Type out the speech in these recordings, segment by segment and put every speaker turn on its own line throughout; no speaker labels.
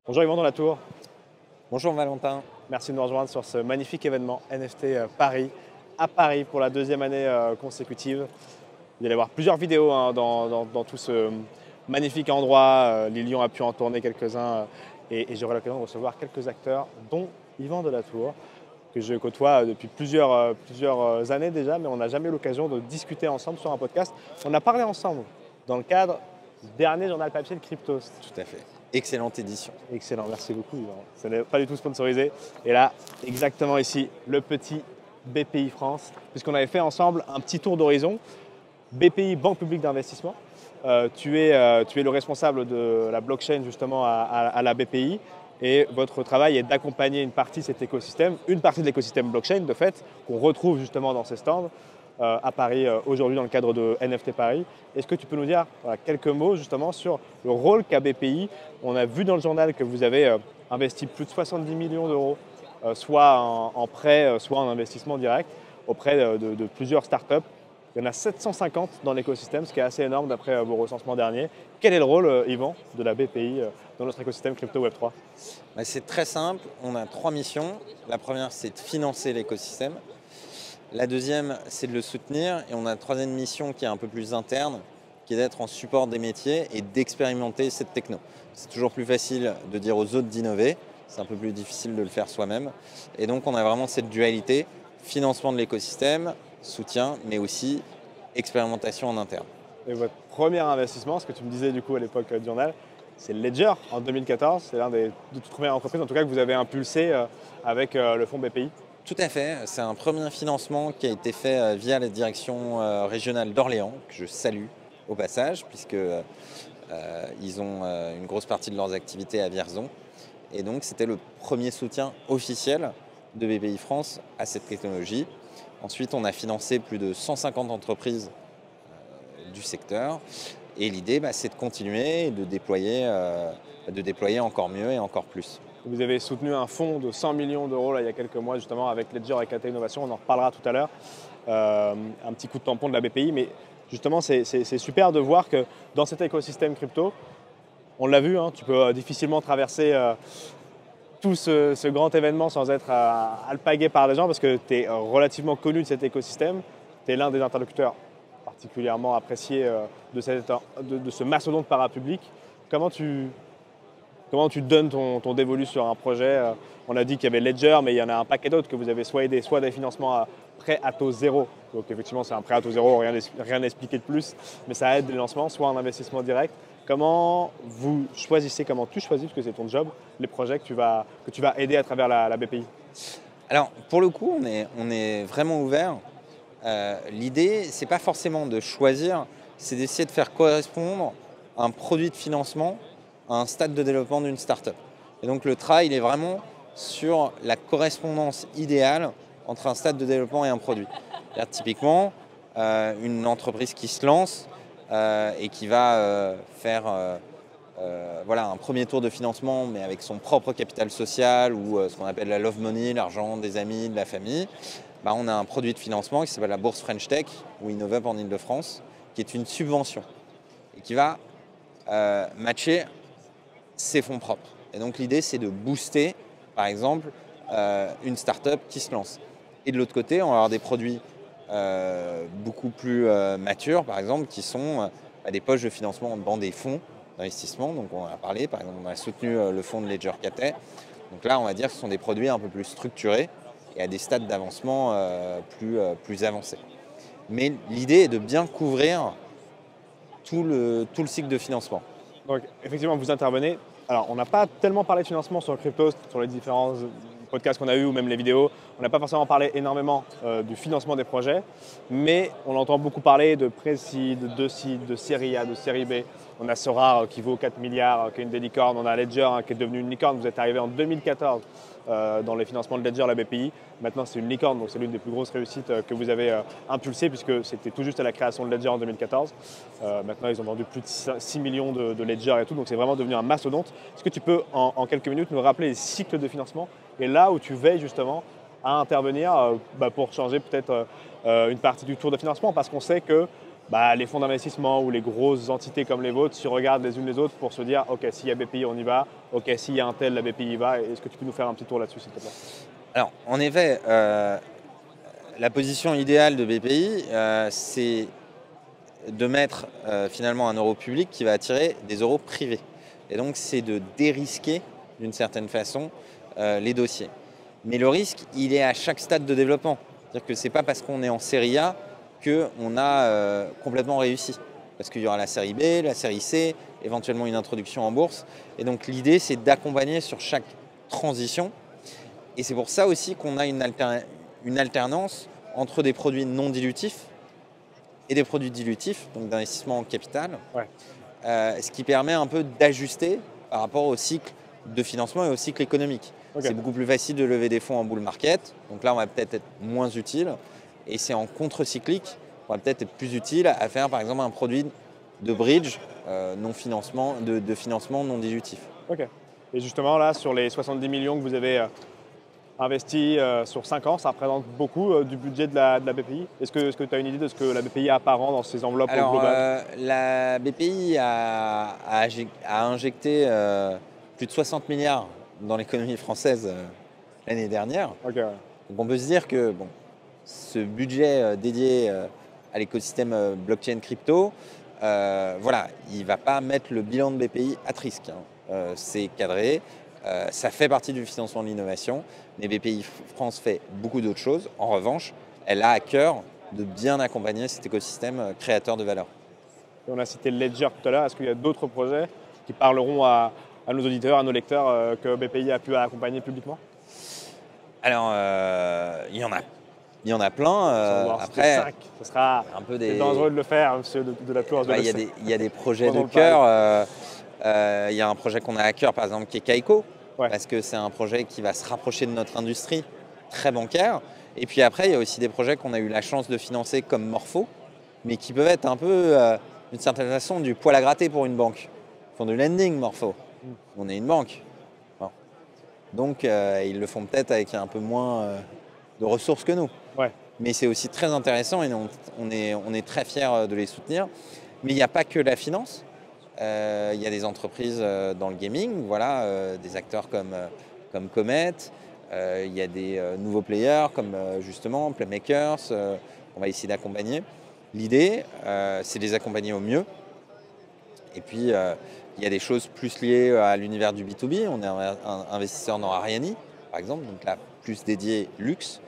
Bonjour Yvan dans la tour,
Bonjour Valentin.
merci de nous rejoindre sur ce magnifique événement NFT Paris, à Paris pour la deuxième année consécutive. Vous allez voir plusieurs vidéos dans tout ce magnifique endroit. Lilian a pu en tourner quelques-uns et j'aurai l'occasion de recevoir quelques acteurs, dont Yvan de la Tour, que je côtoie depuis plusieurs années déjà, mais on n'a jamais eu l'occasion de discuter ensemble sur un podcast. On a parlé ensemble dans le cadre du dernier journal papier de Cryptost.
Tout à fait. Excellente édition.
Excellent, merci beaucoup Yvan. Ce n'est pas du tout sponsorisé. Et là, exactement ici, le petit BPI France, puisqu'on avait fait ensemble un petit tour d'horizon. BPI, Banque publique d'investissement. Tu es le responsable de la blockchain justement à la BPI. Et votre travail est d'accompagner une partie de cet écosystème, une partie de l'écosystème blockchain de fait, qu'on retrouve justement dans ces stands à Paris aujourd'hui dans le cadre de NFT Paris. Est-ce que tu peux nous dire quelques mots justement sur le rôle qu'a BPI? On a vu dans le journal que vous avez investi plus de 70 millions d'euros, soit en prêt, soit en investissement direct, auprès de plusieurs startups. Il y en a 750 dans l'écosystème, ce qui est assez énorme d'après vos recensements derniers. Quel est le rôle, Yvan, de la BPI dans notre écosystème crypto Web3?
C'est très simple. On a trois missions. La première, c'est de financer l'écosystème. La deuxième, c'est de le soutenir. Et on a une troisième mission qui est un peu plus interne, qui est d'être en support des métiers et d'expérimenter cette techno. C'est toujours plus facile de dire aux autres d'innover. C'est un peu plus difficile de le faire soi-même. Et donc, on a vraiment cette dualité, financement de l'écosystème, soutien, mais aussi expérimentation en interne.
Et votre premier investissement, ce que tu me disais du coup à l'époque du journal, c'est Ledger en 2014. C'est l'un des toutes premières entreprises, en tout cas, que vous avez impulsé avec le fonds BPI.
Tout à fait. C'est un premier financement qui a été fait via la direction régionale d'Orléans, que je salue au passage, puisqu'ils ont une grosse partie de leurs activités à Vierzon. Et donc, c'était le premier soutien officiel de BPI France à cette technologie. Ensuite, on a financé plus de 150 entreprises du secteur. Et l'idée, c'est de continuer et de déployer encore mieux et encore plus.
Vous avez soutenu un fonds de 100 millions d'euros là, il y a quelques mois justement avec Ledger et KT Innovation, on en reparlera tout à l'heure. Un petit coup de tampon de la BPI, mais justement c'est super de voir que dans cet écosystème crypto, on l'a vu, tu peux difficilement traverser tout ce grand événement sans être alpagué par des gens parce que tu es relativement connu de cet écosystème, tu es l'un des interlocuteurs particulièrement appréciés de ce mastodonte parapublic. Comment tu donnes ton dévolu sur un projet? On a dit qu'il y avait Ledger, mais il y en a un paquet d'autres que vous avez soit aidé, soit des financements à prêt à taux zéro. Donc effectivement, c'est un prêt à taux zéro, rien expliqué de plus, mais ça aide les lancements, soit en investissement direct. Comment tu choisis, parce que c'est ton job, les projets que tu vas aider à travers la BPI?
Alors, pour le coup, on est vraiment ouvert. L'idée, c'est pas forcément de choisir, c'est d'essayer de faire correspondre un produit de financement à un stade de développement d'une startup. Et donc le travail, il est vraiment sur la correspondance idéale entre un stade de développement et un produit. Typiquement, une entreprise qui se lance et qui va faire un premier tour de financement, mais avec son propre capital social ou ce qu'on appelle la love money, l'argent des amis, de la famille, on a un produit de financement qui s'appelle la bourse French Tech ou InnovUp en Ile-de-France, qui est une subvention et qui va matcher ses fonds propres. Et donc l'idée, c'est de booster, par exemple, une start-up qui se lance. Et de l'autre côté, on va avoir des produits beaucoup plus matures, par exemple, qui sont des poches de financement dans des fonds d'investissement. Donc on en a parlé, par exemple, on a soutenu le fonds de Ledger KT. Donc là, on va dire que ce sont des produits un peu plus structurés et à des stades d'avancement plus avancés. Mais l'idée est de bien couvrir tout le cycle de financement.
Donc effectivement, vous intervenez. Alors, on n'a pas tellement parlé de financement sur Cryptost, sur les différents podcasts qu'on a eus ou même les vidéos. On n'a pas forcément parlé énormément du financement des projets, mais on entend beaucoup parler de pré-seed, de seed, de série A, de série B. On a Sora qui vaut 4 milliards, qui est une des licornes. On a Ledger qui est devenue une licorne. Vous êtes arrivé en 2014 dans les financements de Ledger, la BPI. Maintenant, c'est une licorne, donc c'est l'une des plus grosses réussites que vous avez impulsées, puisque c'était tout juste à la création de Ledger en 2014. Maintenant, ils ont vendu plus de 6 millions de Ledger et tout, donc c'est vraiment devenu un mastodonte. Est-ce que tu peux, en quelques minutes, nous rappeler les cycles de financement et là où tu veilles justement à intervenir pour changer peut-être une partie du tour de financement? Parce qu'on sait que les fonds d'investissement ou les grosses entités comme les vôtres se regardent les unes les autres pour se dire « Ok, s'il y a BPI, on y va. Ok, s'il y a un tel, la BPI y va. » Est-ce que tu peux nous faire un petit tour là-dessus, s'il te plaît?
Alors, en effet, la position idéale de BPI, c'est de mettre finalement un euro public qui va attirer des euros privés. Et donc, c'est de dérisquer, d'une certaine façon, les dossiers. Mais le risque, il est à chaque stade de développement. C'est-à-dire que ce n'est pas parce qu'on est en série A qu'on a complètement réussi. Parce qu'il y aura la série B, la série C, éventuellement une introduction en bourse. Et donc, l'idée, c'est d'accompagner sur chaque transition. Et c'est pour ça aussi qu'on a une alternance entre des produits non dilutifs et des produits dilutifs, donc d'investissement en capital,
Ouais.
Ce qui permet un peu d'ajuster par rapport au cycle de financement et au cycle économique.
Okay.
C'est beaucoup plus facile de lever des fonds en bull market, donc là on va peut-être être moins utile, et c'est en contre-cyclique qu'on va peut-être être plus utile à faire par exemple un produit de bridge de financement non dilutif.
Ok. Et justement, là, sur les 70 millions que vous avez investi sur 5 ans, ça représente beaucoup du budget de la BPI. Est-ce que tu as une idée de ce que la BPI a par an dans ses enveloppes globales?
La BPI a injecté plus de 60 milliards dans l'économie française l'année dernière.
Okay, ouais.
Donc on peut se dire que ce budget dédié à l'écosystème blockchain crypto, voilà, il ne va pas mettre le bilan de BPI à risque. C'est cadré, ça fait partie du financement de l'innovation, mais BPI France fait beaucoup d'autres choses. En revanche, elle a à cœur de bien accompagner cet écosystème créateur de valeur.
Et on a cité Ledger tout à l'heure. Est-ce qu'il y a d'autres projets qui parleront à nos auditeurs, à nos lecteurs que BPI a pu accompagner publiquement?
Alors, il y en a plein. Après,
5. Ce sera
un peu
dangereux de le faire, monsieur de la Tour.
Il y a des projets de cœur. Il y a un projet qu'on a à cœur, par exemple, qui est Kaiko, parce que c'est un projet qui va se rapprocher de notre industrie très bancaire. Et puis après, il y a aussi des projets qu'on a eu la chance de financer comme Morpho, mais qui peuvent être un peu, d'une certaine façon, du poil à gratter pour une banque. Ils font du lending, Morpho. On est une banque. Bon. Donc, ils le font peut-être avec un peu moins de ressources que nous.
Ouais.
Mais c'est aussi très intéressant et on est très fiers de les soutenir. Mais il n'y a pas que la finance. Il y a des entreprises dans le gaming, voilà, des acteurs comme Comet. Il y a des nouveaux players comme justement Playmakers qu'on va essayer d'accompagner. L'idée, c'est de les accompagner au mieux. Et puis, il y a des choses plus liées à l'univers du B2B. On est un investisseur dans Ariani, par exemple, donc là, plus dédié luxe.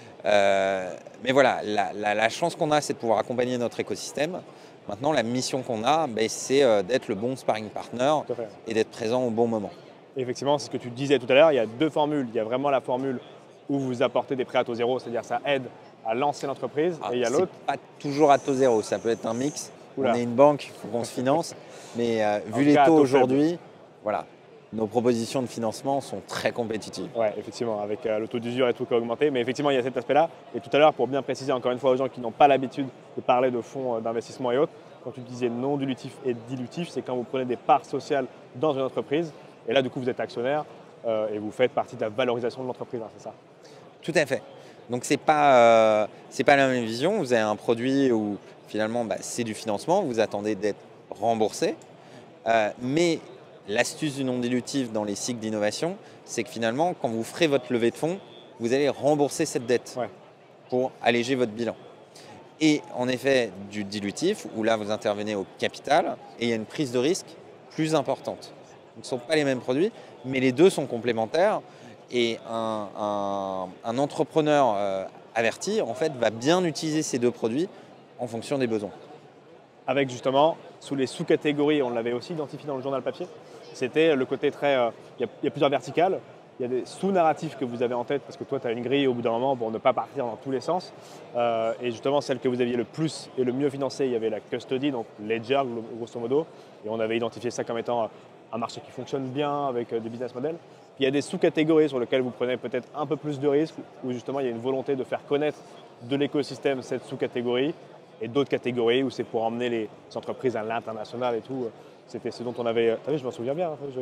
Mais voilà, la chance qu'on a, c'est de pouvoir accompagner notre écosystème. Maintenant, la mission qu'on a, c'est d'être le bon sparring partner et d'être présent au bon moment.
Et effectivement, c'est ce que tu disais tout à l'heure, il y a deux formules. Il y a vraiment la formule où vous apportez des prêts à taux zéro, c'est-à-dire ça aide à lancer l'entreprise. Et il y a l'autre.
Pas toujours à taux zéro, ça peut être un mix. Oula. On est une banque, il faut qu'on se finance. Mais vu les taux aujourd'hui, voilà, nos propositions de financement sont très compétitives.
Oui, effectivement, avec le taux d'usure et tout qui a augmenté. Mais effectivement, il y a cet aspect-là. Et tout à l'heure, pour bien préciser encore une fois aux gens qui n'ont pas l'habitude de parler de fonds d'investissement et autres, quand tu disais non dilutif et dilutif, c'est quand vous prenez des parts sociales dans une entreprise. Et là, du coup, vous êtes actionnaire et vous faites partie de la valorisation de l'entreprise, hein, c'est ça?
Tout à fait. Donc, c'est pas la même vision. Vous avez un produit où finalement, c'est du financement. Vous attendez d'être remboursé. Mais l'astuce du non dilutif dans les cycles d'innovation, c'est que finalement, quand vous ferez votre levée de fonds, vous allez rembourser cette dette pour alléger votre bilan. Et en effet, du dilutif, où là, vous intervenez au capital et il y a une prise de risque plus importante. Ce ne sont pas les mêmes produits, mais les deux sont complémentaires. Et un entrepreneur averti, en fait, va bien utiliser ces deux produits en fonction des besoins.
Avec justement, sous les sous-catégories, on l'avait aussi identifié dans le journal papier, c'était le côté très... il y a plusieurs verticales, il y a des sous-narratifs que vous avez en tête, parce que toi, tu as une grille au bout d'un moment pour ne pas partir dans tous les sens. Et justement, celle que vous aviez le plus et le mieux financée, il y avait la custody, donc Ledger, grosso modo. Et on avait identifié ça comme étant un marché qui fonctionne bien, avec des business models. Puis il y a des sous-catégories sur lesquelles vous prenez peut-être un peu plus de risques, où justement, il y a une volonté de faire connaître de l'écosystème cette sous-catégorie, et d'autres catégories où c'est pour emmener les entreprises à l'international et tout. C'était ce dont on avait... T'as vu, je m'en souviens bien.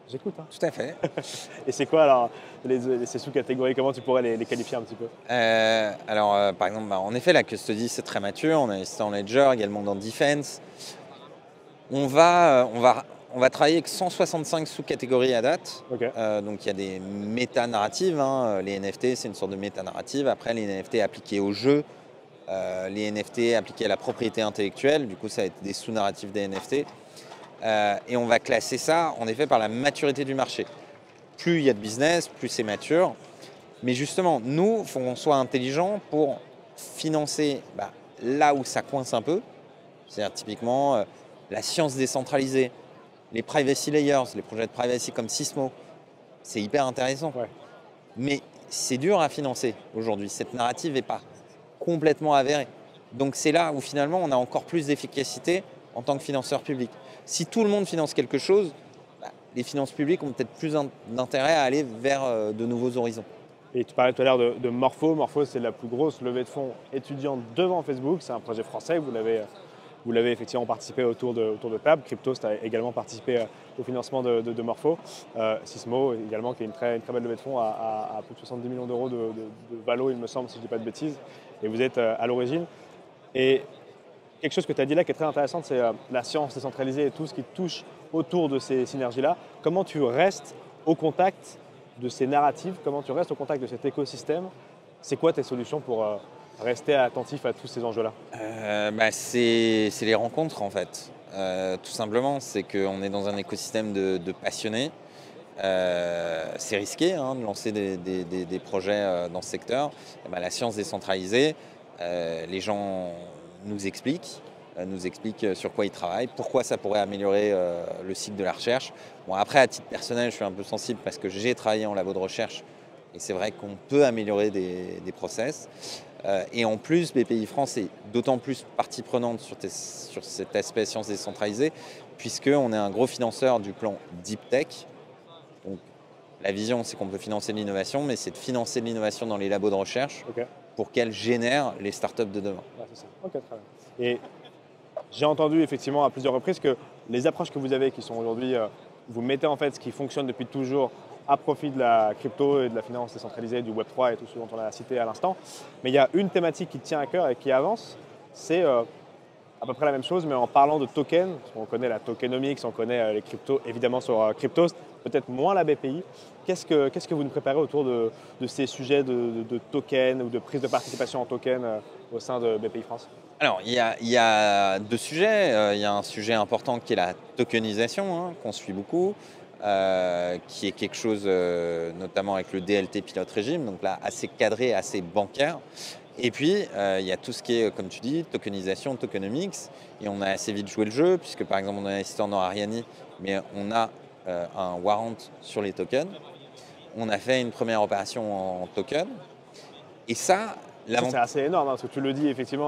J'écoute. Hein.
Tout à fait.
Et c'est quoi alors ces sous-catégories? Comment tu pourrais les qualifier un petit peu?
Par exemple, en effet, la custody, c'est très mature. On a investi en Ledger, également dans Defense. On va travailler avec 165 sous-catégories à date.
Ok.
Donc il y a des méta-narratives. Hein. Les NFT, c'est une sorte de méta-narrative. Après, les NFT appliqués au jeu, les NFT appliqués à la propriété intellectuelle. Du coup, ça va être des sous-narratifs des NFT. Et on va classer ça, en effet, par la maturité du marché. Plus il y a de business, plus c'est mature. Mais justement, nous, il faut qu'on soit intelligent pour financer là où ça coince un peu. C'est-à-dire typiquement la science décentralisée, les privacy layers, les projets de privacy comme Sysmo. C'est hyper intéressant.
Ouais.
Mais c'est dur à financer aujourd'hui. Cette narrative n'est pas complètement avérée. Donc c'est là où finalement on a encore plus d'efficacité en tant que financeur public. Si tout le monde finance quelque chose, les finances publiques ont peut-être plus d'intérêt à aller vers de nouveaux horizons.
Et tu parlais tout à l'heure de Morpho. Morpho, c'est la plus grosse levée de fonds étudiante devant Facebook. C'est un projet français. Vous l'avez effectivement participé autour de table. Cryptost a également participé au financement de Morpho. Sysmo également, qui est une très belle levée de fonds à plus de 70 millions d'euros de valo, il me semble, si je ne dis pas de bêtises. Et vous êtes à l'origine. Et quelque chose que tu as dit là qui est très intéressant, c'est la science décentralisée et tout ce qui touche autour de ces synergies-là. Comment tu restes au contact de ces narratives? Comment tu restes au contact de cet écosystème? C'est quoi tes solutions pour rester attentif à tous ces enjeux-là?
C'est les rencontres en fait. Tout simplement, c'est qu'on est dans un écosystème de passionnés. C'est risqué hein, de lancer des projets dans ce secteur. La science décentralisée, les gens nous expliquent sur quoi ils travaillent, pourquoi ça pourrait améliorer le cycle de la recherche. Bon, après, à titre personnel, je suis un peu sensible parce que j'ai travaillé en labo de recherche et c'est vrai qu'on peut améliorer des process. Et en plus, BPI France est d'autant plus partie prenante sur cet aspect sciences décentralisées puisqu'on est un gros financeur du plan Deep Tech. Donc, la vision, c'est qu'on peut financer de l'innovation, mais c'est de financer de l'innovation dans les labos de recherche pour qu'elles génèrent les startups de demain.
Ouais, c'est ça. Ok, très bien. Et j'ai entendu effectivement à plusieurs reprises que les approches que vous avez, qui sont aujourd'hui, vous mettez en fait ce qui fonctionne depuis toujours à profit de la crypto et de la finance décentralisée, du Web3 et tout ce dont on a cité à l'instant. Mais il y a une thématique qui tient à cœur et qui avance, c'est à peu près la même chose, mais en parlant de tokens. On connaît la tokenomics, on connaît les cryptos, évidemment sur Cryptost, peut-être moins la BPI. Qu'est-ce que vous nous préparez autour de ces sujets de tokens ou de prise de participation en token au sein de BPI France?
Alors, il y a deux sujets. Il y a un sujet important qui est la tokenisation, hein, qu'on suit beaucoup, qui est quelque chose, notamment avec le DLT Pilot Régime, donc là, assez cadré, assez bancaire. Et puis, il y a tout ce qui est, comme tu dis, tokenisation, tokenomics. Et on a assez vite joué le jeu, puisque par exemple, on a investi en Ariani, mais on a un warrant sur les tokens. On a fait une première opération en token. Et ça,
c'est assez énorme, hein, parce que tu le dis effectivement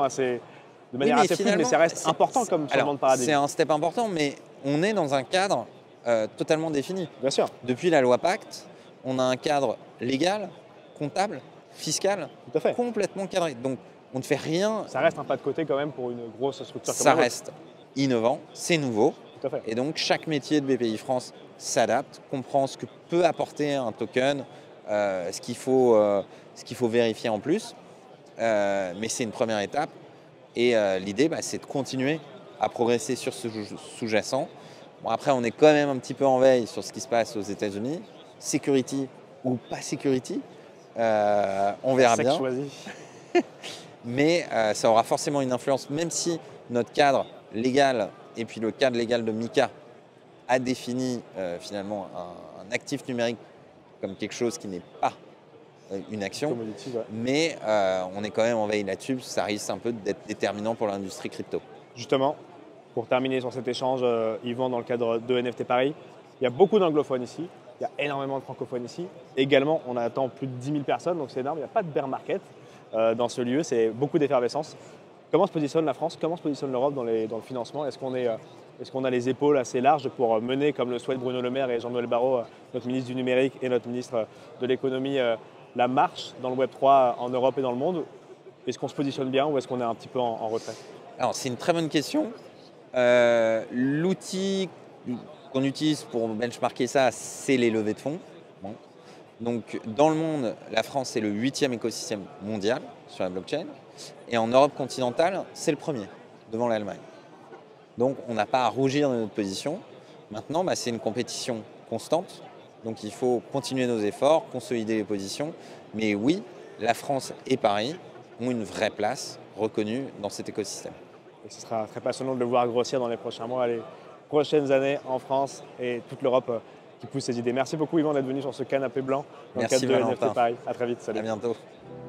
de manière assez fluide, mais ça reste important comme changement de paradigme.
C'est un step important, mais on est dans un cadre totalement défini.
Bien sûr.
Depuis la loi Pacte, on a un cadre légal, comptable, fiscal, complètement cadré. Donc, on ne fait rien.
Ça reste un pas de côté quand même pour une grosse structure comme
ça reste innovant, c'est nouveau.
Tout à fait.
Et donc, chaque métier de BPI France s'adapte, comprend ce que peut apporter un token, ce qu'il faut vérifier en plus. Mais c'est une première étape. Et l'idée, c'est de continuer à progresser sur ce sous-jacent. Bon, après, on est quand même un petit peu en veille sur ce qui se passe aux États-Unis. Security ou pas security, on verra bien. Mais ça aura forcément une influence, même si notre cadre légal et puis le cadre légal de MiCA a défini finalement un actif numérique comme quelque chose qui n'est pas une action, mais on est quand même en veille là-dessus, ça risque un peu d'être déterminant pour l'industrie crypto.
Justement, pour terminer sur cet échange, Yvan, dans le cadre de NFT Paris, il y a beaucoup d'anglophones ici, il y a énormément de francophones ici. Également, on attend plus de 10 000 personnes, donc c'est énorme, il n'y a pas de bear market dans ce lieu, c'est beaucoup d'effervescence. Comment se positionne la France? Comment se positionne l'Europe dans le financement? Est-ce qu'on a les épaules assez larges pour mener, comme le souhaitent Bruno Le Maire et Jean-Noël Barrot, notre ministre du numérique et notre ministre de l'économie, la marche dans le Web3 en Europe et dans le monde? Est-ce qu'on se positionne bien ou est-ce qu'on est un petit peu en retrait?
Alors, c'est une très bonne question. L'outil qu'on utilise pour benchmarker ça, c'est les levées de fonds. Bon. Donc, dans le monde, la France est le 8e écosystème mondial sur la blockchain. Et en Europe continentale, c'est le premier, devant l'Allemagne. Donc, on n'a pas à rougir de notre position. Maintenant, c'est une compétition constante. Donc, il faut continuer nos efforts, consolider les positions. Mais oui, la France et Paris ont une vraie place reconnue dans cet écosystème.
Et ce sera très passionnant de le voir grossir dans les prochains mois, les prochaines années en France et toute l'Europe qui pousse ces idées. Merci beaucoup Yvan d'être venu sur ce canapé blanc dans
Merci
le cadre de
Valentin.
NFT Paris. À très vite. Salut.
À bientôt.